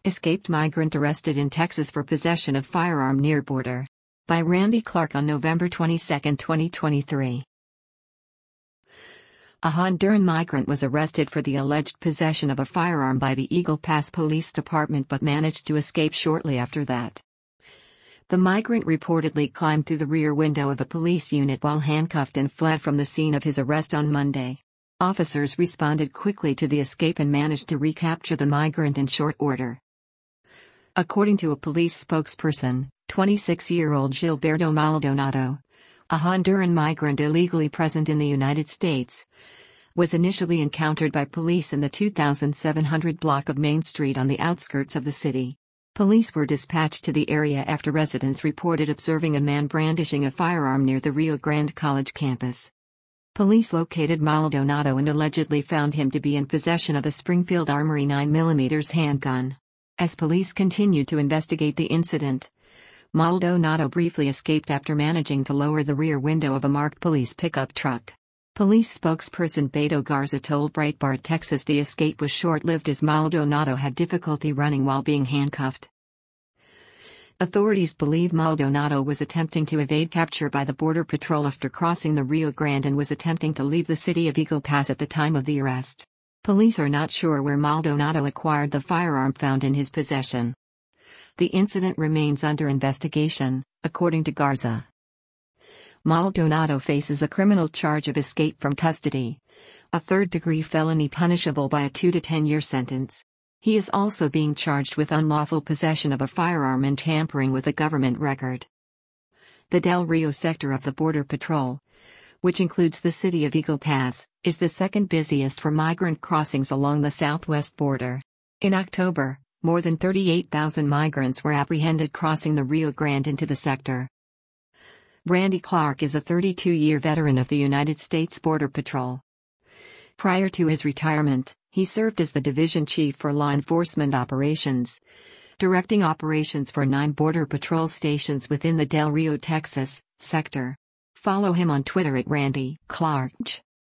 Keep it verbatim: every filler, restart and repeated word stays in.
Escaped migrant arrested in Texas for possession of firearm near border. By Randy Clark on November twenty-second, twenty twenty-three. A Honduran migrant was arrested for the alleged possession of a firearm by the Eagle Pass Police Department but managed to escape shortly after that. The migrant reportedly climbed through the rear window of a police unit while handcuffed and fled from the scene of his arrest on Monday. Officers responded quickly to the escape and managed to recapture the migrant in short order. According to a police spokesperson, twenty-six-year-old Gilberto Maldonado, a Honduran migrant illegally present in the United States, was initially encountered by police in the two thousand seven hundred block of Main Street on the outskirts of the city. Police were dispatched to the area after residents reported observing a man brandishing a firearm near the Rio Grande College campus. Police located Maldonado and allegedly found him to be in possession of a Springfield Armory nine millimeter handgun. As police continued to investigate the incident, Maldonado briefly escaped after managing to lower the rear window of a marked police pickup truck. Police spokesperson Beto Garza told Breitbart Texas the escape was short-lived as Maldonado had difficulty running while being handcuffed. Authorities believe Maldonado was attempting to evade capture by the Border Patrol after crossing the Rio Grande and was attempting to leave the city of Eagle Pass at the time of the arrest. Police are not sure where Maldonado acquired the firearm found in his possession. The incident remains under investigation, according to Garza. Maldonado faces a criminal charge of escape from custody, a third-degree felony punishable by a two to ten year sentence. He is also being charged with unlawful possession of a firearm and tampering with a government record. The Del Rio sector of the Border Patrol, which includes the city of Eagle Pass, is the second busiest for migrant crossings along the southwest border. In October, more than thirty-eight thousand migrants were apprehended crossing the Rio Grande into the sector. Randy Clark is a thirty-two-year veteran of the United States Border Patrol. Prior to his retirement, he served as the division chief for law enforcement operations, directing operations for nine Border Patrol stations within the Del Rio, Texas, sector. Follow him on Twitter at Randy Clark.